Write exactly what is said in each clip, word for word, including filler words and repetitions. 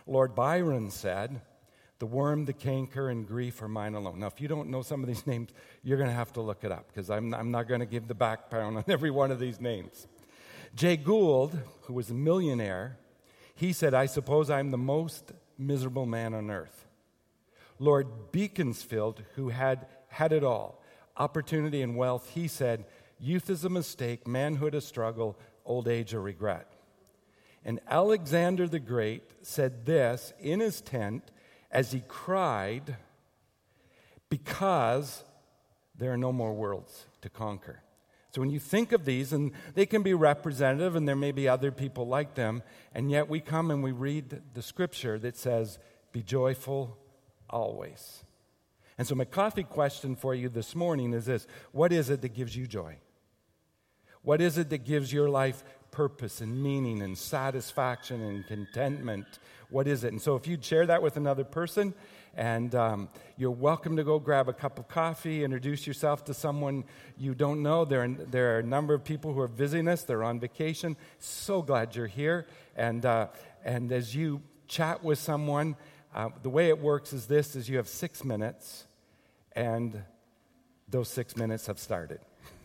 Lord Byron said, "The worm, the canker, and grief are mine alone." Now, if you don't know some of these names, you're going to have to look it up, because I'm, I'm not going to give the back pound on every one of these names. Jay Gould, who was a millionaire, he said, "I suppose I'm the most miserable man on earth." Lord Beaconsfield, who had had it all, opportunity and wealth, he said, "Youth is a mistake, manhood a struggle, old age a regret." And Alexander the Great said this in his tent as he cried, "Because there are no more worlds to conquer." So when you think of these, and they can be representative, and there may be other people like them, and yet we come and we read the scripture that says, "Be joyful always." And so my coffee question for you this morning is this: what is it that gives you joy? What is it that gives your life purpose and meaning and satisfaction and contentment? What is it? And so if you'd share that with another person, and um, you're welcome to go grab a cup of coffee, introduce yourself to someone you don't know. There are, there are a number of people who are visiting us. They're on vacation. So glad you're here. And, uh, and as you chat with someone, uh, the way it works is this, is you have six minutes, and those six minutes have started.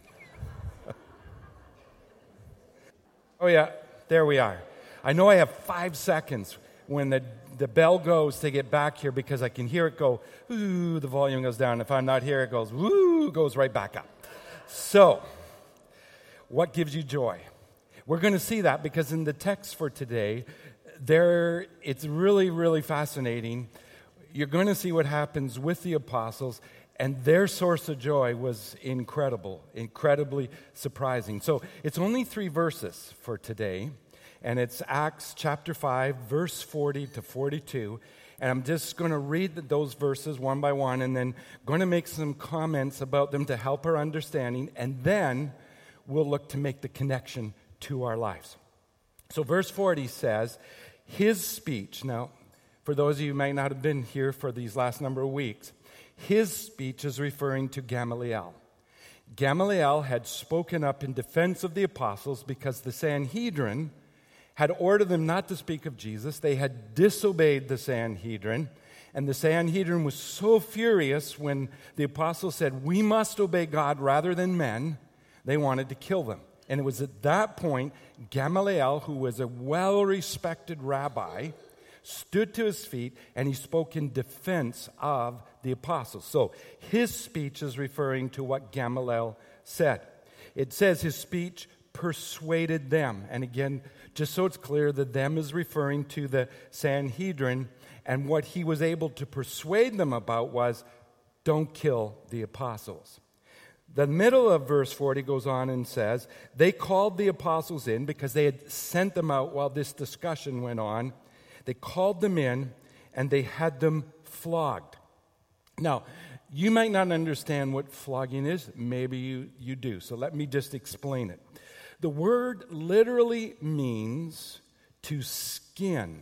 Oh, yeah, there we are. I know I have five seconds when the, the bell goes to get back here, because I can hear it go, ooh, the volume goes down. If I'm not here, it goes, woo, goes right back up. So, what gives you joy? We're going to see that, because in the text for today, there it's really, really fascinating. You're going to see what happens with the apostles, and their source of joy was incredible, incredibly surprising. So it's only three verses for today, and it's Acts chapter five, verse forty to forty-two. And I'm just going to read those verses one by one, and then going to make some comments about them to help our understanding, and then we'll look to make the connection to our lives. So verse forty says, his speech. Now, for those of you who might not have been here for these last number of weeks, his speech is referring to Gamaliel. Gamaliel had spoken up in defense of the apostles because the Sanhedrin had ordered them not to speak of Jesus. They had disobeyed the Sanhedrin, and the Sanhedrin was so furious when the apostles said, "We must obey God rather than men," they wanted to kill them. And it was at that point, Gamaliel, who was a well-respected rabbi, stood to his feet, and he spoke in defense of the apostles. So his speech is referring to what Gamaliel said. It says his speech persuaded them. And again, just so it's clear, the them is referring to the Sanhedrin, and what he was able to persuade them about was, don't kill the apostles. The middle of verse forty goes on and says, they called the apostles in because they had sent them out while this discussion went on. They called them in, and they had them flogged. Now, you might not understand what flogging is. Maybe you, you do. So let me just explain it. The word literally means to skin,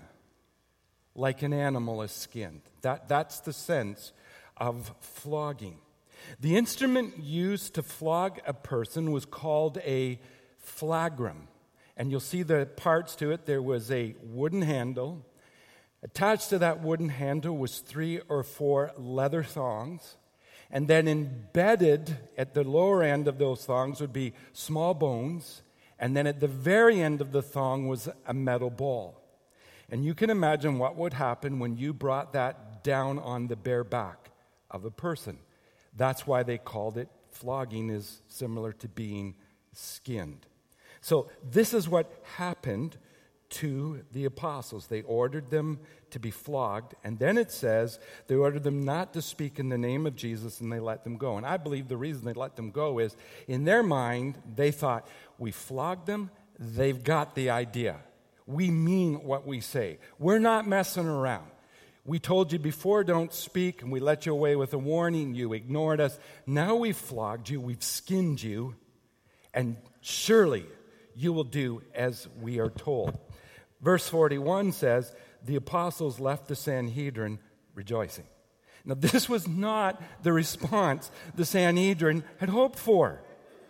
like an animal is skinned. That, that's the sense of flogging. The instrument used to flog a person was called a flagrum. And you'll see the parts to it. There was a wooden handle. Attached to that wooden handle was three or four leather thongs. And then embedded at the lower end of those thongs would be small bones. And then at the very end of the thong was a metal ball. And you can imagine what would happen when you brought that down on the bare back of a person. That's why they called it flogging, is similar to being skinned. So this is what happened to the apostles. They ordered them to be flogged, and then it says they ordered them not to speak in the name of Jesus, and they let them go. And I believe the reason they let them go is, in their mind, they thought, we flogged them, they've got the idea. We mean what we say. We're not messing around. We told you before, don't speak, and we let you away with a warning. You ignored us. Now we've flogged you, we've skinned you, and surely you will do as we are told. Verse forty-one says, the apostles left the Sanhedrin rejoicing. Now, this was not the response the Sanhedrin had hoped for.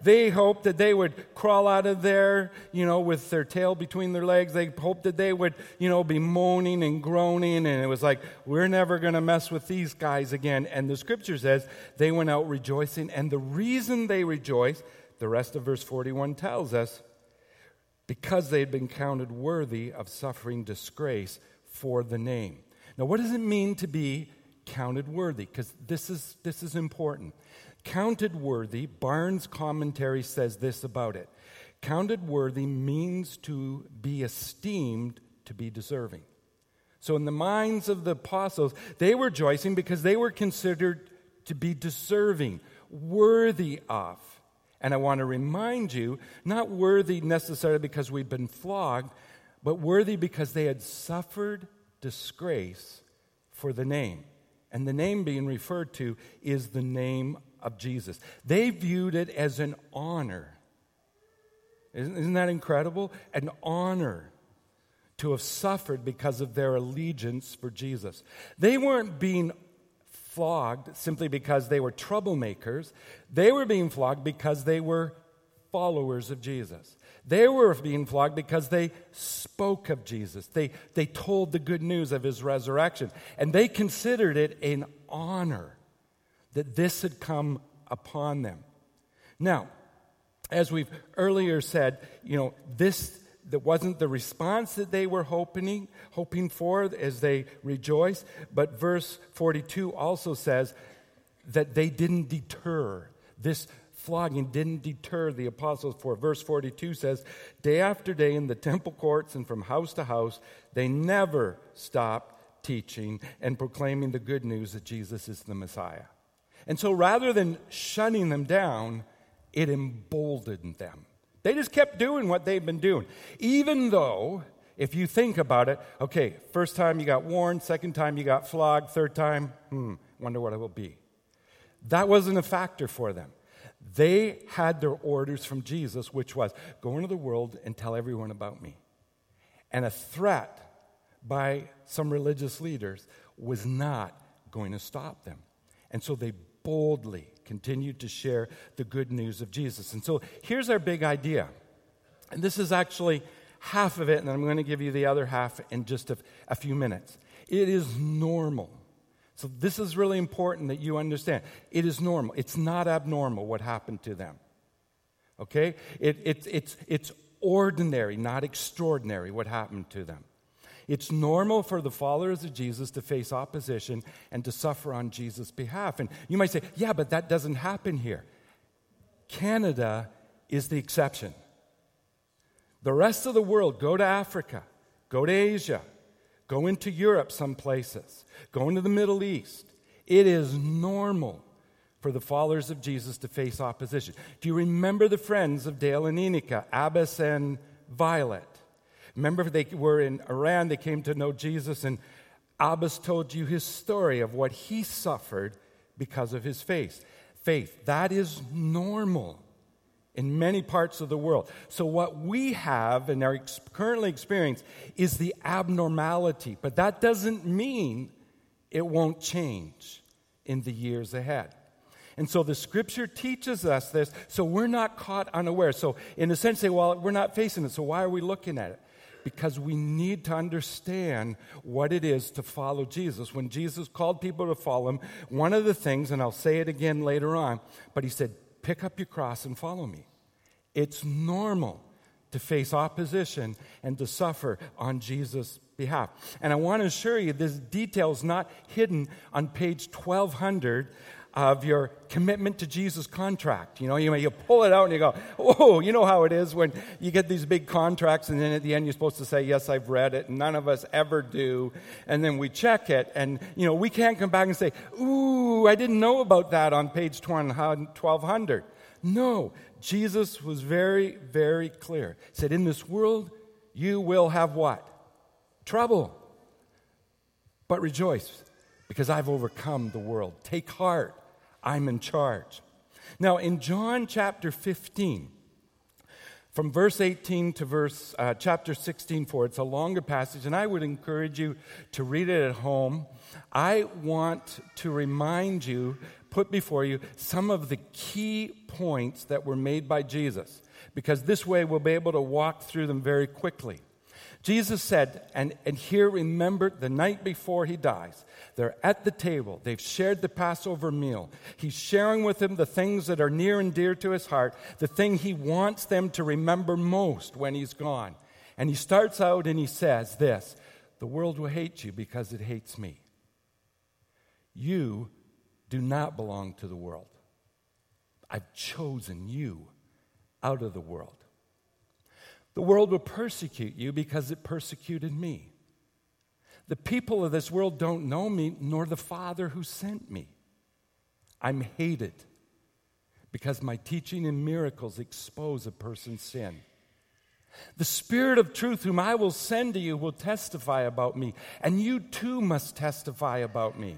They hoped that they would crawl out of there, you know, with their tail between their legs. They hoped that they would, you know, be moaning and groaning. And it was like, we're never going to mess with these guys again. And the scripture says they went out rejoicing. And the reason they rejoiced, the rest of verse forty-one tells us, because they had been counted worthy of suffering disgrace for the name. Now, what does it mean to be counted worthy? Because this is this is important. Counted worthy, Barnes' commentary says this about it. Counted worthy means to be esteemed, to be deserving. So in the minds of the apostles, they were rejoicing because they were considered to be deserving, worthy of. And I want to remind you, not worthy necessarily because we've been flogged, but worthy because they had suffered disgrace for the name. And the name being referred to is the name of Jesus. They viewed it as an honor. Isn't, isn't that incredible? An honor to have suffered because of their allegiance for Jesus. They weren't being flogged simply because they were troublemakers. They were being flogged because they were followers of Jesus. They were being flogged because they spoke of Jesus. They, they told the good news of his resurrection. And they considered it an honor that this had come upon them. Now, as we've earlier said, you know, this that wasn't the response that they were hoping, hoping for as they rejoiced. But verse forty-two also says that they didn't deter. This flogging didn't deter the apostles. For verse forty-two says, day after day in the temple courts and from house to house, they never stopped teaching and proclaiming the good news that Jesus is the Messiah. And so rather than shutting them down, it emboldened them. They just kept doing what they've been doing. Even though, if you think about it, okay, first time you got warned, second time you got flogged, third time, hmm, wonder what it will be. That wasn't a factor for them. They had their orders from Jesus, which was, go into the world and tell everyone about me. And a threat by some religious leaders was not going to stop them. And so they boldly continued to share the good news of Jesus. And so here's our big idea. And this is actually half of it, and I'm going to give you the other half in just a, a few minutes. It is normal. So this is really important that you understand. It is normal. It's not abnormal what happened to them. Okay? It, it, it's, it's ordinary, not extraordinary what happened to them. It's normal for the followers of Jesus to face opposition and to suffer on Jesus' behalf. And you might say, yeah, but that doesn't happen here. Canada is the exception. The rest of the world, go to Africa, go to Asia, go into Europe some places, go into the Middle East. It is normal for the followers of Jesus to face opposition. Do you remember the friends of Dale and Enika, Abbas and Violet? Remember, they were in Iran, they came to know Jesus, and Abbas told you his story of what he suffered because of his faith. Faith. That is normal in many parts of the world. So what we have and are ex- currently experiencing is the abnormality, but that doesn't mean it won't change in the years ahead. And so the scripture teaches us this, so we're not caught unaware. So in a sense, say, well, we're not facing it, so why are we looking at it? Because we need to understand what it is to follow Jesus. When Jesus called people to follow him, one of the things, and I'll say it again later on, but he said, pick up your cross and follow me. It's normal to face opposition and to suffer on Jesus' behalf. And I want to assure you, this detail is not hidden on page twelve hundred of your commitment to Jesus contract. You know, you, you pull it out and you go, oh, you know how it is when you get these big contracts and then at the end you're supposed to say, yes, I've read it, and none of us ever do. And then we check it and, you know, we can't come back and say, ooh, I didn't know about that on page twelve hundred. No, Jesus was very, very clear. He said, in this world, you will have what? Trouble. But rejoice, because I've overcome the world. Take heart. I'm in charge. Now, in John chapter fifteen, From verse eighteen to verse uh, chapter sixteen forward, it's a longer passage, and I would encourage you to read it at home. I want to remind you, put before you, some of the key points that were made by Jesus, because this way we'll be able to walk through them very quickly. Jesus said, and, and here remember the night before he dies, they're at the table. They've shared the Passover meal. He's sharing with them the things that are near and dear to his heart, the thing he wants them to remember most when he's gone. And he starts out and he says this, the world will hate you because it hates me. You do not belong to the world. I've chosen you out of the world. The world will persecute you because it persecuted me. The people of this world don't know me, nor the Father who sent me. I'm hated because my teaching and miracles expose a person's sin. The Spirit of truth whom I will send to you will testify about me, and you too must testify about me.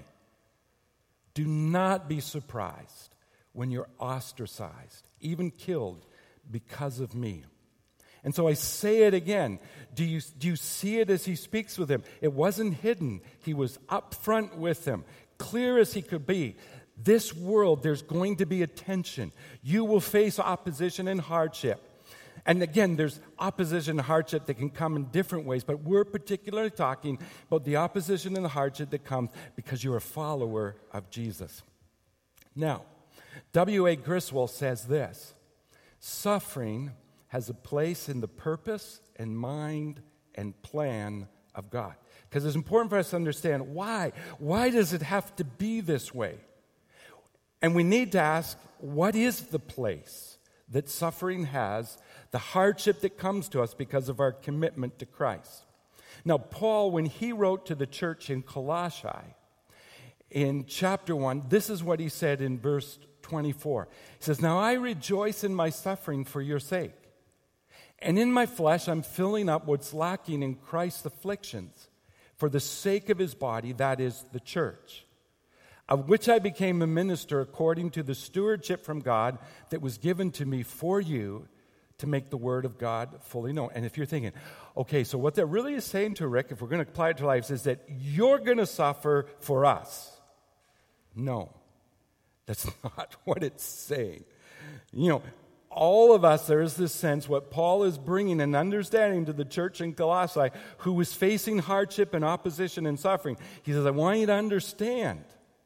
Do not be surprised when you're ostracized, even killed because of me. And so I say it again. Do you, do you see it as he speaks with him? It wasn't hidden. He was up front with them, clear as he could be. This world, there's going to be a tension. You will face opposition and hardship. And again, there's opposition and hardship that can come in different ways, but we're particularly talking about the opposition and the hardship that comes because you're a follower of Jesus. Now, W A Griswold says this, suffering has a place in the purpose and mind and plan of God. Because it's important for us to understand why. Why does it have to be this way? And we need to ask, what is the place that suffering has, the hardship that comes to us because of our commitment to Christ? Now, Paul, when he wrote to the church in Colossae, in chapter one, this is what he said in verse twenty-four. He says, now I rejoice in my suffering for your sake. And in my flesh, I'm filling up what's lacking in Christ's afflictions for the sake of his body, that is the church, of which I became a minister according to the stewardship from God that was given to me for you to make the word of God fully known. And if you're thinking, okay, so what that really is saying to Rick, if we're going to apply it to our lives, is that you're going to suffer for us. No, that's not what it's saying. You know, all of us, there is this sense, what Paul is bringing an understanding to the church in Colossae who was facing hardship and opposition and suffering. He says, I want you to understand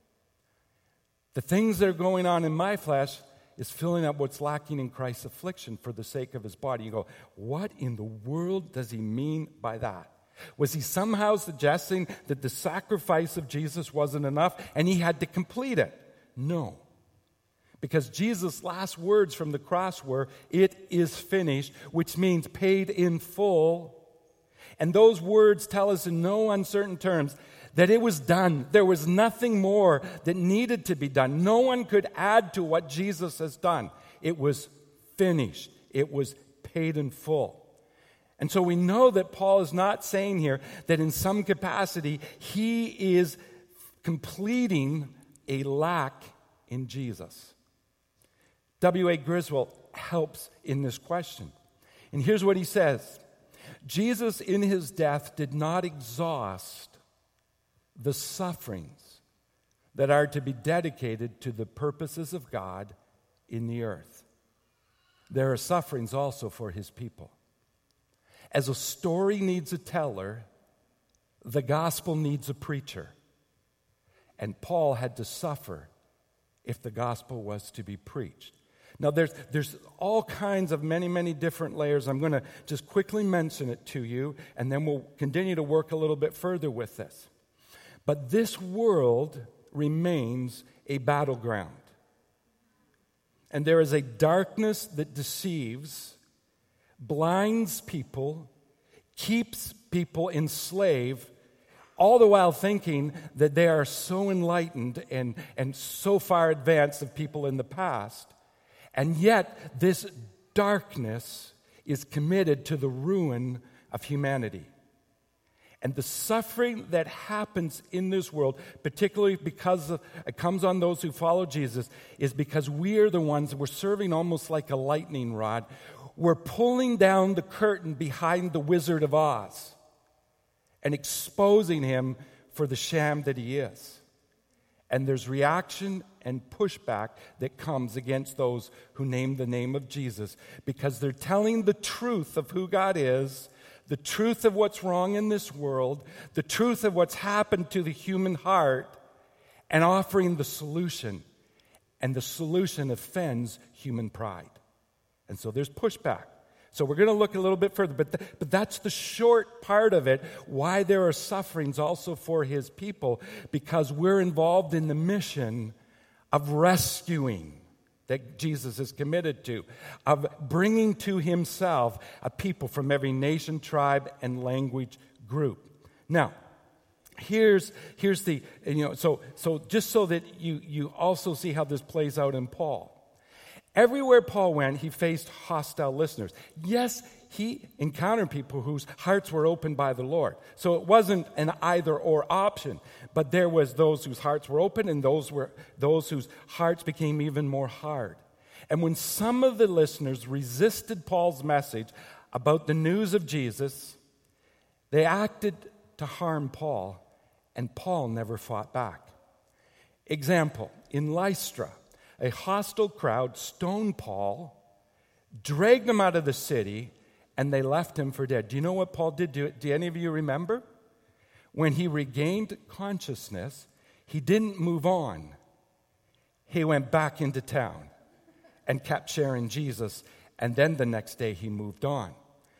the things that are going on in my flesh is filling up what's lacking in Christ's affliction for the sake of his body. You go, what in the world does he mean by that? Was he somehow suggesting that the sacrifice of Jesus wasn't enough and he had to complete it? No. Because Jesus' last words from the cross were, it is finished, which means paid in full. And those words tell us in no uncertain terms that it was done. There was nothing more that needed to be done. No one could add to what Jesus has done. It was finished. It was paid in full. And so we know that Paul is not saying here that in some capacity he is completing a lack in Jesus. W A Griswold helps in this question. And here's what he says. Jesus in his death did not exhaust the sufferings that are to be dedicated to the purposes of God in the earth. There are sufferings also for his people. As a story needs a teller, the gospel needs a preacher. And Paul had to suffer if the gospel was to be preached. Now, there's, there's all kinds of many, many different layers. I'm going to just quickly mention it to you, and then we'll continue to work a little bit further with this. But this world remains a battleground. And there is a darkness that deceives, blinds people, keeps people enslaved, all the while thinking that they are so enlightened and, and so far advanced of people in the past. And yet, this darkness is committed to the ruin of humanity. And the suffering that happens in this world, particularly because of, it comes on those who follow Jesus, is because we are the ones that we're serving almost like a lightning rod. we're pulling down the curtain behind the Wizard of Oz and exposing him for the sham that he is. And there's reaction and pushback that comes against those who name the name of Jesus because they're telling the truth of who God is, the truth of what's wrong in this world, the truth of what's happened to the human heart, and offering the solution. And the solution offends human pride. And so there's pushback. So we're going to look a little bit further, but, th- but that's the short part of it, why there are sufferings also for his people, because we're involved in the mission of rescuing that Jesus is committed to, of bringing to himself a people from every nation, tribe, and language group. Now, here's here's the, you know, so so just so that you you also see how this plays out in Paul. Everywhere Paul went, he faced hostile listeners. Yes, he encountered people whose hearts were opened by the Lord. So it wasn't an either-or option, but there was those whose hearts were open and those were those whose hearts became even more hard. And when some of the listeners resisted Paul's message about the news of Jesus, they acted to harm Paul, and Paul never fought back. Example, in Lystra, a hostile crowd stoned Paul, dragged him out of the city, and they left him for dead. Do you know what Paul did? Do, do any of you remember? When he regained consciousness, he didn't move on. He went back into town and kept sharing Jesus, and then the next day he moved on.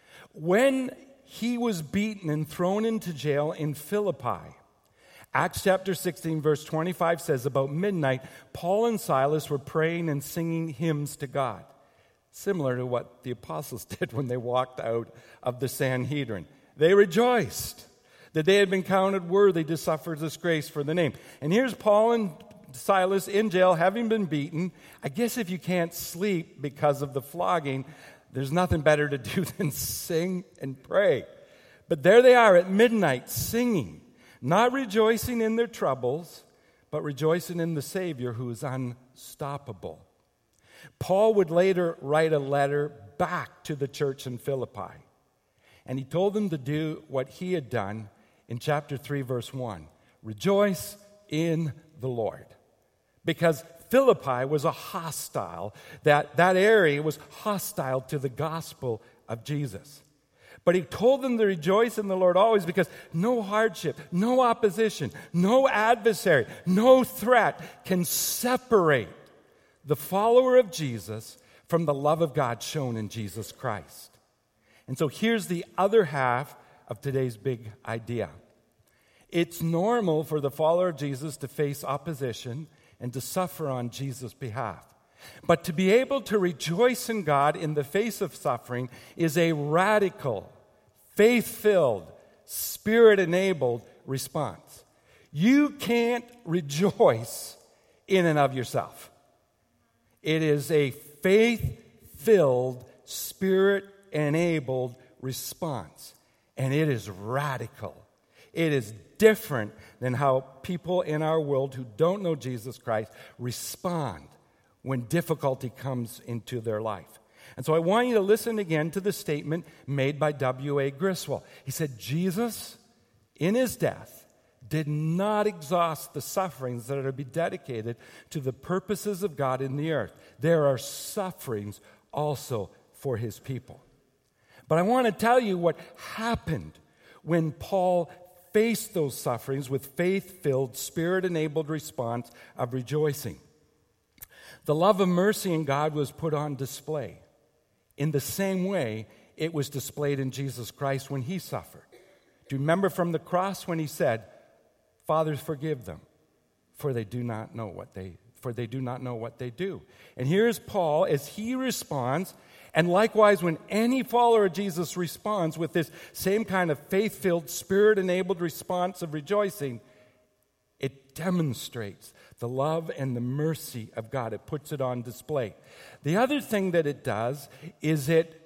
When he was beaten and thrown into jail in Philippi, Acts chapter sixteen, verse twenty-five says, about midnight, Paul and Silas were praying and singing hymns to God, similar to what the apostles did when they walked out of the Sanhedrin. They rejoiced that they had been counted worthy to suffer disgrace for the name. And here's Paul and Silas in jail, having been beaten. I guess if you can't sleep because of the flogging, there's nothing better to do than sing and pray. But there they are at midnight singing, not rejoicing in their troubles, but rejoicing in the Savior who is unstoppable. Paul would later write a letter back to the church in Philippi, and he told them to do what he had done in chapter three, verse one. Rejoice in the Lord. Because Philippi was a hostile, that, that area was hostile to the gospel of Jesus. But he told them to rejoice in the Lord always, because no hardship, no opposition, no adversary, no threat can separate the follower of Jesus from the love of God shown in Jesus Christ. And so here's the other half of today's big idea. It's normal for the follower of Jesus to face opposition and to suffer on Jesus' behalf. But to be able to rejoice in God in the face of suffering is a radical, faith-filled, Spirit-enabled response. You can't rejoice in and of yourself. It is a faith-filled, Spirit-enabled response. And it is radical. It is different than how people in our world who don't know Jesus Christ respond when difficulty comes into their life. And so I want you to listen again to the statement made by W A Griswold. He said, Jesus, in his death, did not exhaust the sufferings that are to be dedicated to the purposes of God in the earth. There are sufferings also for his people. But I want to tell you what happened when Paul faced those sufferings with faith-filled, Spirit-enabled response of rejoicing. The love of mercy in God was put on display. In the same way, it was displayed in Jesus Christ when he suffered. Do you remember from the cross when he said, "Father, forgive them, for they do not know what they for they do not know what they do." And here's Paul as he responds, and likewise when any follower of Jesus responds with this same kind of faith-filled, Spirit-enabled response of rejoicing, it demonstrates the love and the mercy of God. It puts it on display. The other thing that it does is it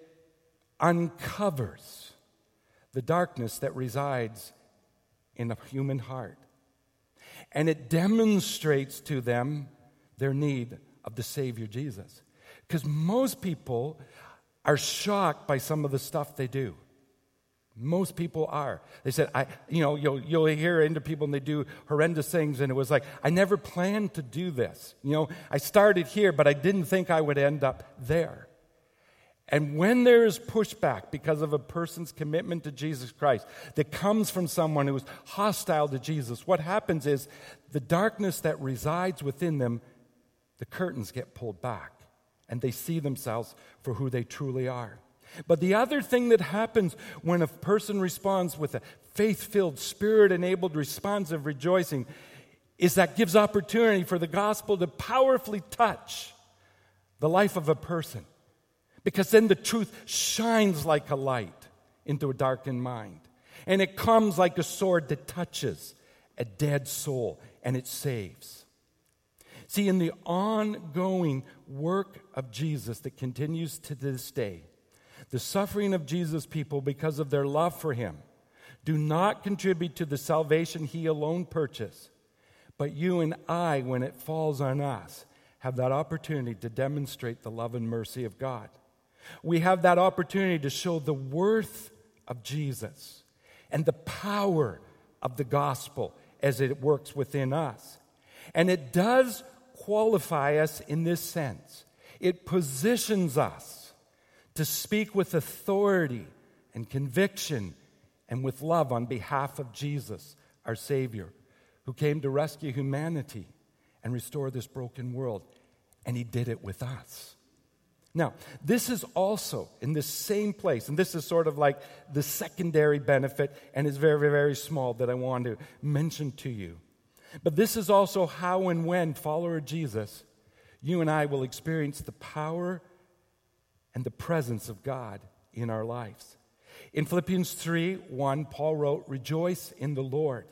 uncovers the darkness that resides in a human heart. And it demonstrates to them their need of the Savior Jesus. Because most people are shocked by some of the stuff they do. Most people are. They said, I, you know, you'll, you'll hear into people and they do horrendous things, and it was like, I never planned to do this. You know, I started here, but I didn't think I would end up there. And when there is pushback because of a person's commitment to Jesus Christ that comes from someone who is hostile to Jesus, what happens is the darkness that resides within them, the curtains get pulled back, and they see themselves for who they truly are. But the other thing that happens when a person responds with a faith-filled, spirit-enabled response of rejoicing is that gives opportunity for the gospel to powerfully touch the life of a person. Because then the truth shines like a light into a darkened mind. And it comes like a sword that touches a dead soul, and it saves. See, in the ongoing work of Jesus that continues to this day, the suffering of Jesus' people because of their love for him do not contribute to the salvation he alone purchased. But you and I, when it falls on us, have that opportunity to demonstrate the love and mercy of God. We have that opportunity to show the worth of Jesus and the power of the gospel as it works within us. And it does qualify us in this sense. It positions us to speak with authority and conviction and with love on behalf of Jesus, our Savior, who came to rescue humanity and restore this broken world. And he did it with us. Now, this is also in the same place, and this is sort of like the secondary benefit, and it's very, very, very small that I want to mention to you. But this is also how and when, follower of Jesus, you and I will experience the power and the presence of God in our lives. In Philippians three one, Paul wrote, "Rejoice in the Lord."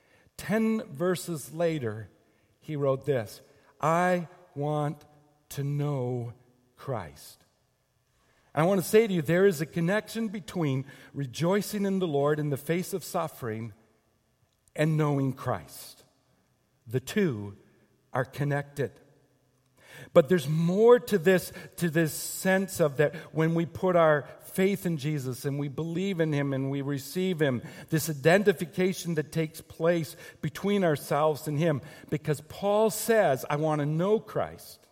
Ten verses later, he wrote this, "I want to know Christ." And I want to say to you, there is a connection between rejoicing in the Lord in the face of suffering and knowing Christ. The two are connected. But there's more to this, to this sense of that when we put our faith in Jesus and we believe in him and we receive him, this identification that takes place between ourselves and him. Because Paul says, I want to know Christ.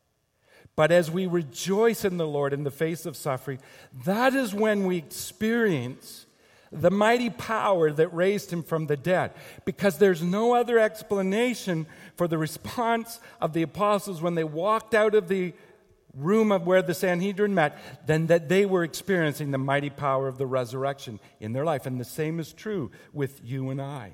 But as we rejoice in the Lord in the face of suffering, that is when we experience the mighty power that raised him from the dead. Because there's no other explanation for the response of the apostles when they walked out of the room of where the Sanhedrin met than that they were experiencing the mighty power of the resurrection in their life. And the same is true with you and I.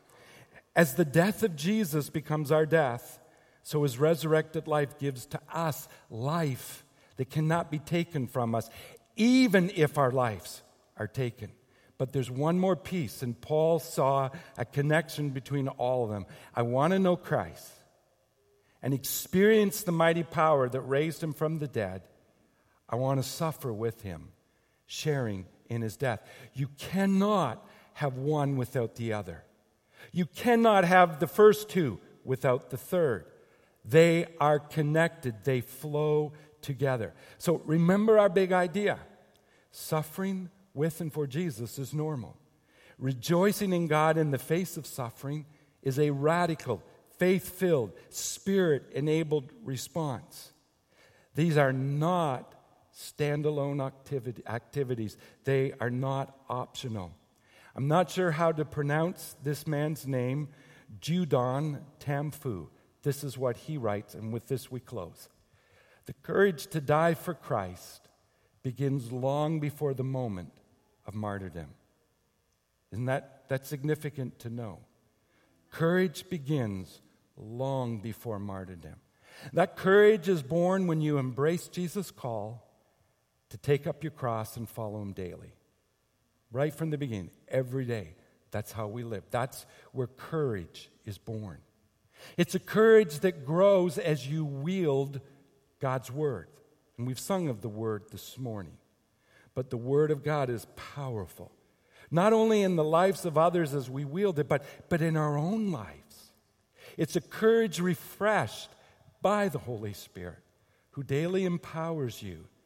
As the death of Jesus becomes our death, so his resurrected life gives to us life that cannot be taken from us, even if our lives are taken. But there's one more piece, and Paul saw a connection between all of them. I want to know Christ and experience the mighty power that raised him from the dead. I want to suffer with him, sharing in his death. You cannot have one without the other. You cannot have the first two without the third. They are connected. They flow together. So remember our big idea. Suffering with and for Jesus is normal. Rejoicing in God in the face of suffering is a radical, faith-filled, spirit-enabled response. These are not standalone activity, activities. They are not optional. I'm not sure how to pronounce this man's name, Judon Tamfu. This is what he writes, and with this we close. The courage to die for Christ begins long before the moment of martyrdom. Isn't that that's significant to know? Courage begins long before martyrdom. That courage is born when you embrace Jesus' call to take up your cross and follow him daily. Right from the beginning, every day. That's how we live. That's where courage is born. It's a courage that grows as you wield God's word. And we've sung of the word this morning. But the word of God is powerful. Not only in the lives of others as we wield it, but, but in our own lives. It's a courage refreshed by the Holy Spirit, who daily empowers you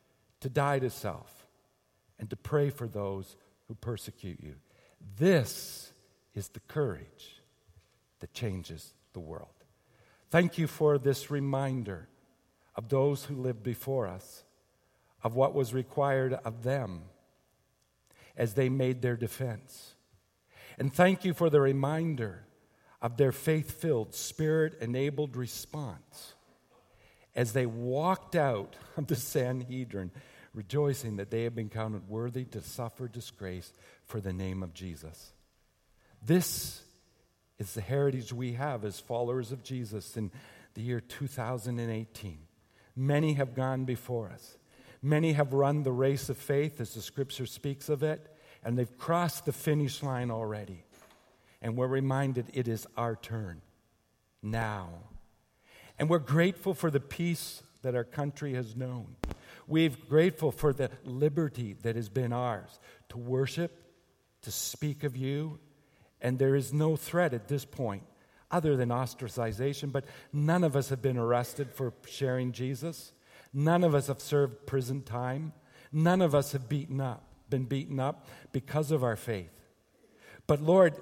to die to self, and to pray for those who persecute you. This is the courage that changes the world. Thank you for this reminder of those who lived before us, of what was required of them as they made their defense. And thank you for the reminder of their faith-filled, Spirit-enabled response as they walked out of the Sanhedrin, rejoicing that they had been counted worthy to suffer disgrace for the name of Jesus. This is the heritage we have as followers of Jesus in the year two thousand eighteen. Many have gone before us. Many have run the race of faith, as the Scripture speaks of it, and they've crossed the finish line already. And we're reminded it is our turn now. And we're grateful for the peace that our country has known. We're grateful for the liberty that has been ours to worship, to speak of you, and there is no threat at this point other than ostracization, but none of us have been arrested for sharing Jesus. None of us have served prison time. None of us have beaten up, been beaten up because of our faith. But Lord,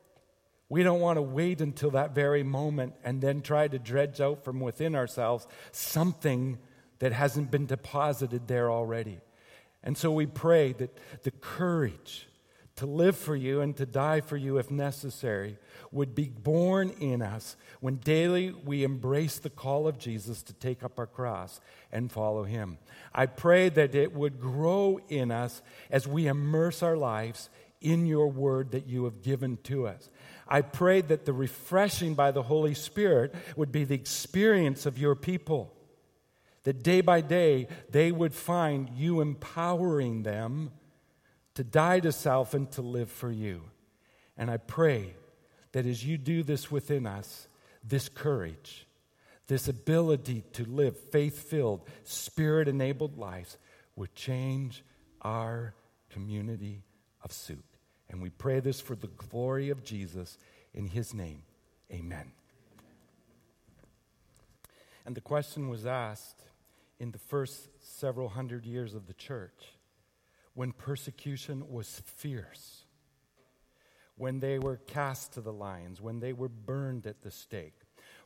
we don't want to wait until that very moment and then try to dredge out from within ourselves something that hasn't been deposited there already. And so we pray that the courage to live for you and to die for you if necessary would be born in us when daily we embrace the call of Jesus to take up our cross and follow him. I pray that it would grow in us as we immerse our lives in your word that you have given to us. I pray that the refreshing by the Holy Spirit would be the experience of your people, that day by day they would find you empowering them to die to self and to live for you. And I pray that as you do this within us, this courage, this ability to live faith-filled, Spirit-enabled lives would change our community of Suit. And we pray this for the glory of Jesus. In his name, amen. And the question was asked in the first several hundred years of the church, when persecution was fierce, when they were cast to the lions, when they were burned at the stake,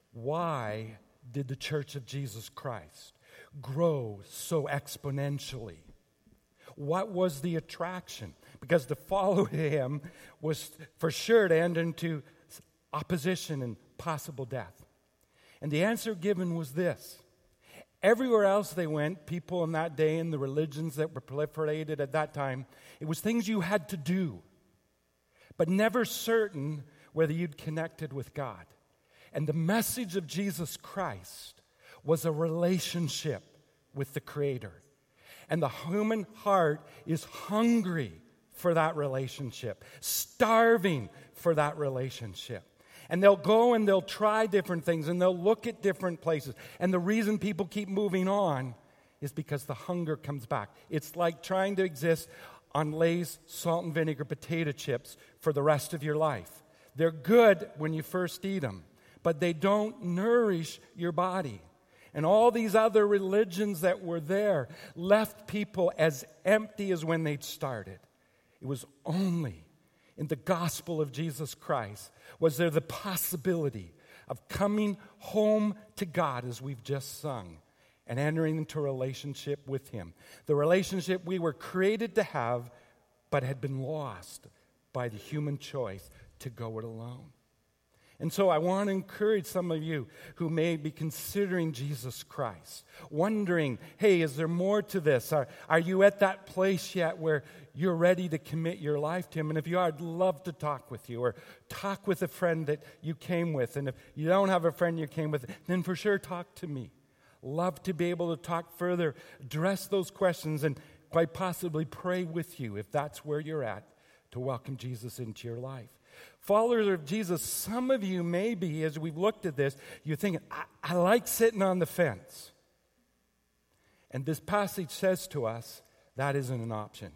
why did the Church of Jesus Christ grow so exponentially? What was the attraction? Because to follow him was for sure to end into opposition and possible death. And the answer given was this. Everywhere else they went, people in that day and the religions that were proliferated at that time, it was things you had to do, but never certain whether you'd connected with God. And the message of Jesus Christ was a relationship with the Creator. And the human heart is hungry for that relationship, starving for that relationship. And they'll go and they'll try different things and they'll look at different places. And the reason people keep moving on is because the hunger comes back. It's like trying to exist on Lay's salt and vinegar potato chips for the rest of your life. They're good when you first eat them, but they don't nourish your body. And all these other religions that were there left people as empty as when they'd started. It was only in the gospel of Jesus Christ was there the possibility of coming home to God, as we've just sung, and entering into a relationship with him. The relationship we were created to have, but had been lost by the human choice to go it alone. And so I want to encourage some of you who may be considering Jesus Christ, wondering, hey, is there more to this? Are, are you at that place yet where you're ready to commit your life to him? And if you are, I'd love to talk with you or talk with a friend that you came with. And if you don't have a friend you came with, then for sure talk to me. Love to be able to talk further, address those questions, and quite possibly pray with you if that's where you're at to welcome Jesus into your life. Followers of Jesus, some of you may be, as we've looked at this, you're thinking, I, I like sitting on the fence. And this passage says to us, that isn't an option.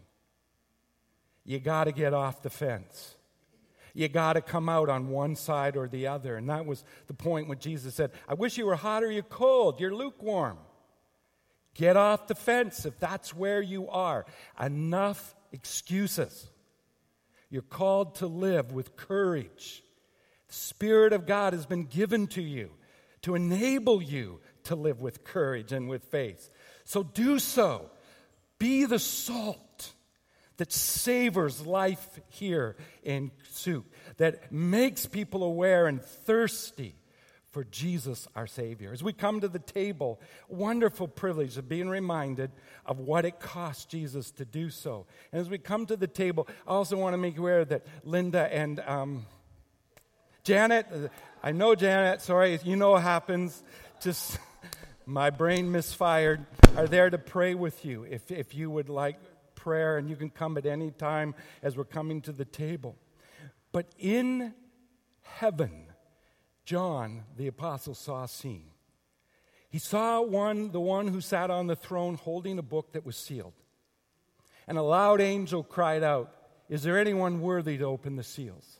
You got to get off the fence. You got to come out on one side or the other. And that was the point when Jesus said, I wish you were hot or you're cold. You're lukewarm. Get off the fence if that's where you are. Enough excuses. You're called to live with courage. The Spirit of God has been given to you to enable you to live with courage and with faith. So do so. Be the salt that savors life here in Sooke, that makes people aware and thirsty for Jesus, our Savior. As we come to the table, wonderful privilege of being reminded of what it cost Jesus to do so. And as we come to the table, I also want to make you aware that Linda and um, Janet, I know Janet, sorry, you know what happens, just my brain misfired, are there to pray with you if, if you would like prayer, and you can come at any time as we're coming to the table. But in heaven, John, the apostle, saw a scene. He saw one, the one who sat on the throne holding a book that was sealed. And a loud angel cried out, "Is there anyone worthy to open the seals?"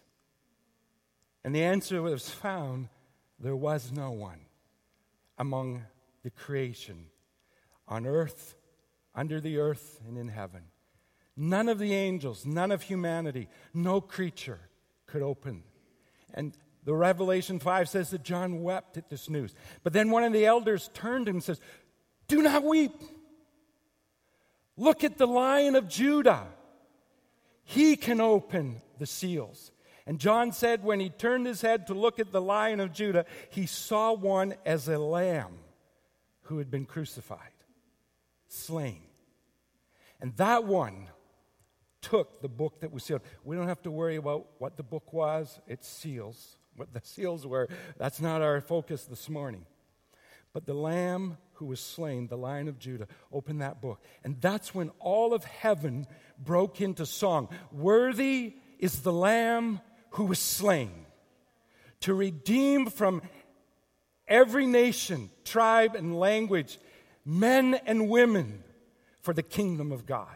And the answer was found, there was no one among the creation, on earth, under the earth, and in heaven. None of the angels, none of humanity, no creature could open. And the Revelation five says that John wept at this news. But then one of the elders turned to him and says, "Do not weep. Look at the Lion of Judah. He can open the seals." And John said when he turned his head to look at the Lion of Judah, he saw one as a lamb who had been crucified, slain. And that one took the book that was sealed. We don't have to worry about what the book was. It's seals. What the seals were, that's not our focus this morning. But the Lamb who was slain, the Lion of Judah, opened that book. And that's when all of heaven broke into song. Worthy is the Lamb who was slain to redeem from every nation, tribe, and language, men and women for the kingdom of God.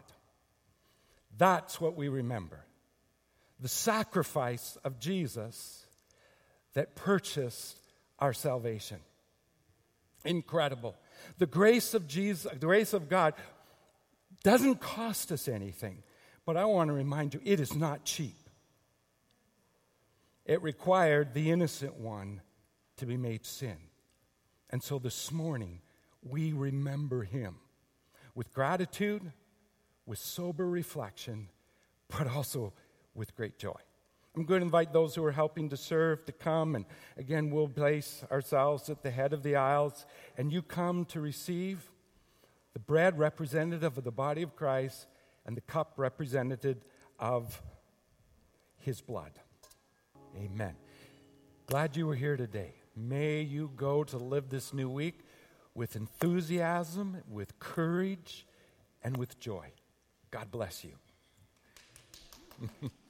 That's what we remember. The sacrifice of Jesus that purchased our salvation. Incredible. The grace of Jesus, the grace of God doesn't cost us anything, but I want to remind you, it is not cheap. It required the innocent one to be made sin. And so this morning, we remember him with gratitude, with sober reflection, but also with great joy. I'm going to invite those who are helping to serve to come, and again, we'll place ourselves at the head of the aisles, and you come to receive the bread representative of the body of Christ and the cup representative of his blood. Amen. Glad you were here today. May you go to live this new week with enthusiasm, with courage, and with joy. God bless you.